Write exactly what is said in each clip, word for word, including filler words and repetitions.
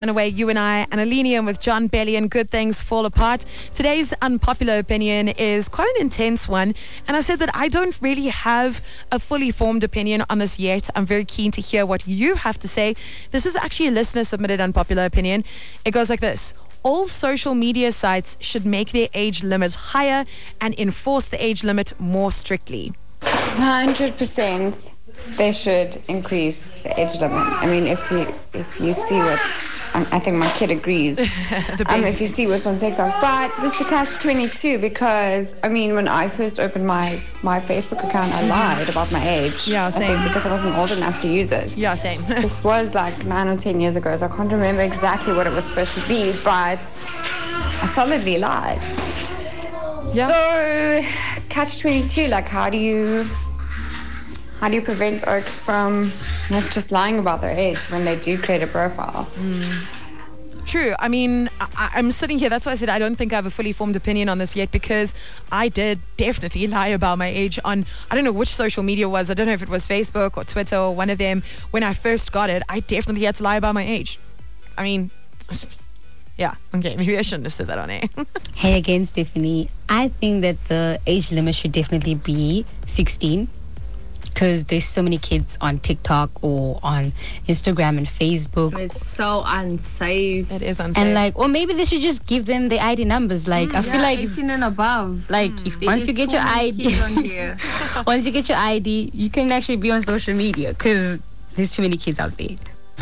And away, you and I, and Alenia with John Belly and Good Things Fall Apart. Today's unpopular opinion is quite an intense one. And I said that I don't really have a fully formed opinion on this yet. I'm very keen to hear what you have to say. This is actually a listener submitted unpopular opinion. It goes like this. All social media sites should make their age limits higher and enforce the age limit more strictly. one hundred percent they should increase the age limit. I mean, if you if you see what, um, I think my kid agrees, um, if you see what's on TikTok. But this is catch twenty-two because, I mean, when I first opened my, my Facebook account, I lied about my age. Yeah, same. I think because I wasn't old enough to use it. Yeah, same. This was like nine or ten years ago, so I can't remember exactly what it was supposed to be, but I solidly lied. Yeah. So, catch twenty-two, like how do you... How do you prevent oaks from not just lying about their age when they do create a profile? Mm. True. I mean, I, I'm sitting here. That's why I said I don't think I have a fully formed opinion on this yet, because I did definitely lie about my age on, I don't know which social media was. I don't know if it was Facebook or Twitter or one of them. When I first got it, I definitely had to lie about my age. I mean, yeah. Okay, maybe I shouldn't have said that on air. Hey again, Stephanie. I think that the age limit should definitely be sixteen. Because there's so many kids on TikTok or on Instagram and Facebook. It's so unsafe. It is unsafe. And like, or maybe they should just give them the I D numbers. Like, Mm, I yeah, feel like eighteen and above. Like, Mm. if once you get your I D, once you get your I D, you can actually be on social media because there's too many kids out there.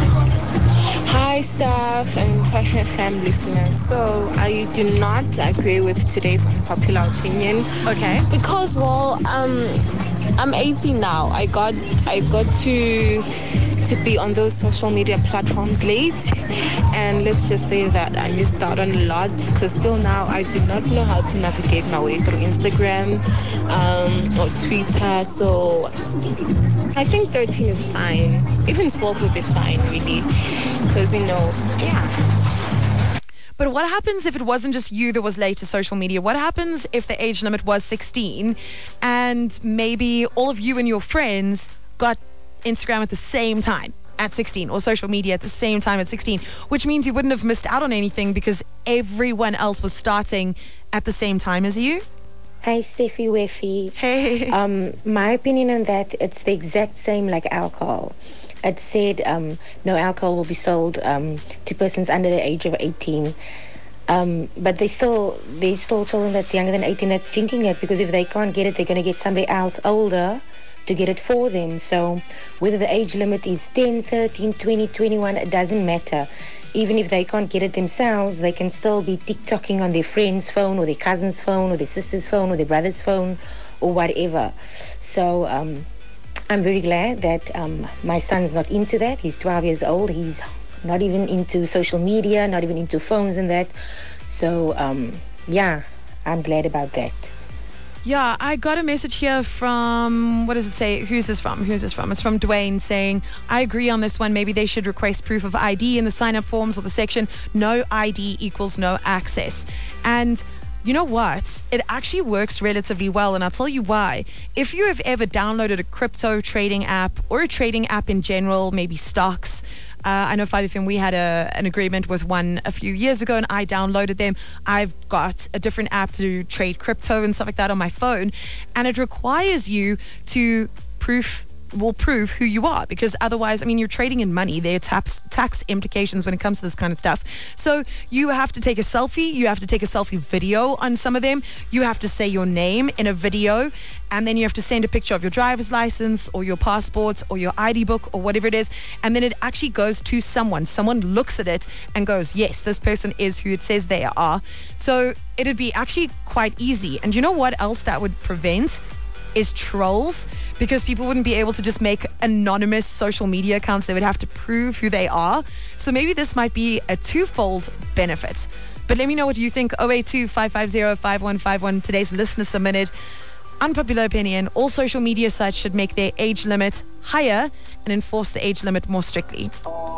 Hi, staff and five F M listeners. So I do not agree with today's unpopular opinion. Okay. Because, well, um, I'm eighteen now. I got I got to to be on those social media platforms late, and let's just say that I missed out on a lot. Because still now I do not know how to navigate my way through Instagram um, or Twitter. So I think thirteen is fine. Even twelve would be fine, really. Because, you know, yeah. But what happens if it wasn't just you that was late to social media? What happens if the age limit was sixteen and maybe all of you and your friends got Instagram at the same time at sixteen, or social media at the same time at sixteen, which means you wouldn't have missed out on anything because everyone else was starting at the same time as you? Hi, Steffi Weffy. Hey. Um, my opinion on that, it's the exact same like alcohol. It said um, no alcohol will be sold um, to persons under the age of eighteen. Um, but they still, they still children that's younger than eighteen that's drinking it, because if they can't get it, they're going to get somebody else older to get it for them. So whether the age limit is ten, thirteen, twenty, twenty-one, it doesn't matter. Even if they can't get it themselves, they can still be TikToking on their friend's phone or their cousin's phone or their sister's phone or their brother's phone or whatever. So um, I'm very glad that um, my son's not into that. He's twelve years old. He's not even into social media, not even into phones and that. So, um, yeah, I'm glad about that. Yeah, I got a message here from, what does it say? Who's this from? Who's this from? It's from Dwayne saying, I agree on this one. Maybe they should request proof of I D in the sign-up forms or the section, no I D equals no access. And you know what? It actually works relatively well, and I'll tell you why. If you have ever downloaded a crypto trading app or a trading app in general, maybe stocks, Uh, I know five F M, we had a, an agreement with one a few years ago, and I downloaded them. I've got a different app to trade crypto and stuff like that on my phone, and it requires you to proof will prove who you are, because otherwise, I mean, you're trading in money. There are tax, tax implications when it comes to this kind of stuff. So you have to take a selfie. You have to take a selfie video on some of them. You have to say your name in a video, and then you have to send a picture of your driver's license or your passport or your I D book or whatever it is, and then it actually goes to someone. Someone looks at it and goes, yes, this person is who it says they are. So it'd be actually quite easy. And you know what else that would prevent is trolls, because people wouldn't be able to just make anonymous social media accounts. They would have to prove who they are. So maybe this might be a twofold benefit. But let me know what you think. oh eight two, five five zero, five one five one. Today's listener submitted unpopular opinion. All social media sites should make their age limit higher and enforce the age limit more strictly.